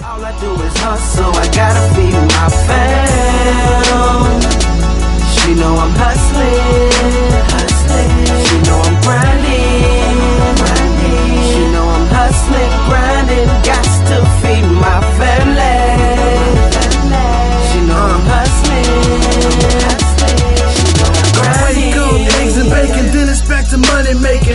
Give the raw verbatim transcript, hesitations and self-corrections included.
All I do is hustle, I gotta feed my fam. She know I'm hustling, hustling. She know I'm grinding, grinding. She know I'm hustling, grinding. Got to feed my family. She know I'm hustling, hustling. She know I'm grinding. Wake up, eggs and bacon, then it's back to money making.